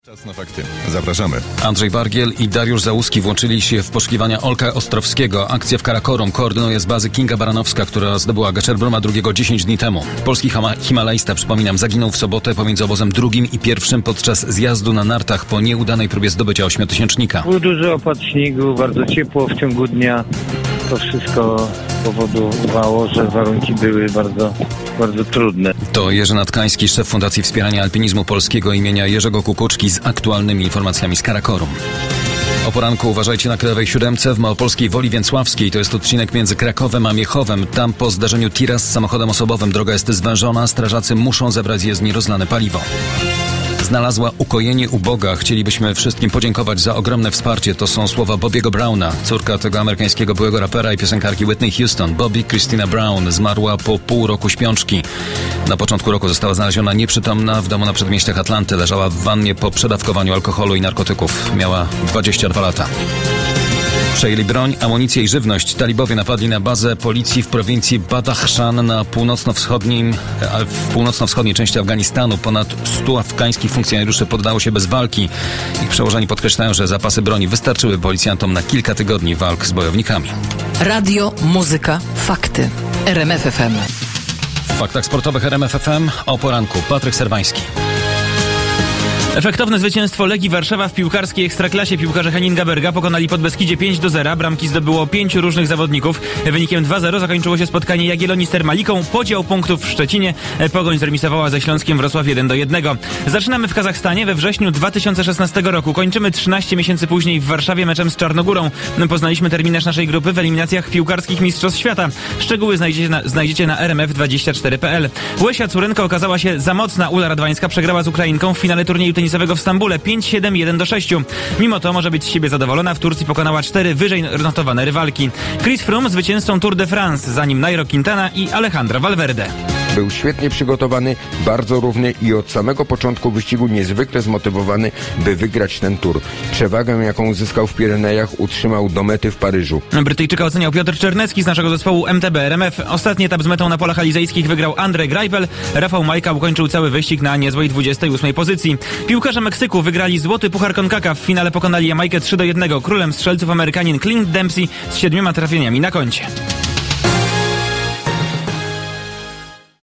Czas na fakty. Zapraszamy. Andrzej Bargiel i Dariusz Załuski włączyli się w poszukiwania Olka Ostrowskiego. Akcję w Karakorum koordynuje z bazy Kinga Baranowska, która zdobyła Gaczer-Broma drugiego 10 dni temu. Polski himalajsta, przypominam, zaginął w sobotę pomiędzy obozem drugim i pierwszym podczas zjazdu na nartach po nieudanej próbie zdobycia ośmiotysięcznika. Był duży opad śniegu, bardzo ciepło w ciągu dnia. To wszystko powodowało, że warunki były bardzo trudne. To Jerzy Natkański, szef Fundacji Wspierania Alpinizmu Polskiego imienia Jerzego Kukuczki z aktualnymi informacjami z Karakorum. O poranku uważajcie na Krajowej Siódemce w małopolskiej Woli Więcławskiej. To jest odcinek między Krakowem a Miechowem. Tam po zdarzeniu tira z samochodem osobowym droga jest zwężona. Strażacy muszą zebrać z jezdni rozlane paliwo. Znalazła ukojenie u Boga. Chcielibyśmy wszystkim podziękować za ogromne wsparcie. To są słowa Bobbiego Browna, córka tego amerykańskiego byłego rapera i piosenkarki Whitney Houston. Bobby Christina Brown zmarła po pół roku śpiączki. Na początku roku została znaleziona nieprzytomna w domu na przedmieściach Atlanty. Leżała w wannie po przedawkowaniu alkoholu i narkotyków. Miała 22 lata. Przejęli broń, amunicję i żywność. Talibowie napadli na bazę policji w prowincji Badachshan w północno-wschodniej części Afganistanu. Ponad 100 afgańskich funkcjonariuszy poddało się bez walki. Ich przełożeni podkreślają, że zapasy broni wystarczyły policjantom na kilka tygodni walk z bojownikami. Radio, muzyka, fakty. RMF FM. W faktach sportowych RMF FM o poranku Patryk Serwański. Efektowne zwycięstwo Legii Warszawa w piłkarskiej Ekstraklasie. Piłkarze Henninga Berga pokonali Podbeskidzie 5-0. Bramki zdobyło 5 różnych zawodników. Wynikiem 2-0 zakończyło się spotkanie Jagiellonii z Termaliką. Podział punktów w Szczecinie. Pogoń zremisowała ze Śląskiem Wrocław 1-1. Zaczynamy w Kazachstanie we wrześniu 2016 roku. Kończymy 13 miesięcy później w Warszawie meczem z Czarnogórą. Poznaliśmy terminarz naszej grupy w eliminacjach piłkarskich Mistrzostw Świata. Szczegóły znajdziecie na rmf24.pl. Łysia Curenko okazała się za mocna. Ula Radwańska przegrała z Ukrainką w finale turnieju tenisowego w Stambule 5-7, 1-6. Mimo to może być z siebie zadowolona. W Turcji pokonała 4 wyżej notowane rywalki. Chris Froome zwycięzcą Tour de France, za nim Nairo Quintana i Alejandro Valverde. Był świetnie przygotowany, bardzo równy i od samego początku wyścigu niezwykle zmotywowany, by wygrać ten Tour. Przewagę, jaką uzyskał w Pirenejach, utrzymał do mety w Paryżu. Brytyjczyka oceniał Piotr Czernecki z naszego zespołu MTB RMF. Ostatni etap z metą na polach alizejskich wygrał Andrzej Greipel. Rafał Majka ukończył cały wyścig na niezłej 28 pozycji. Piłkarze Meksyku wygrali złoty puchar CONCACAF. W finale pokonali Jamajkę 3-1. Królem strzelców Amerykanin Clint Dempsey z 7 trafieniami na koncie.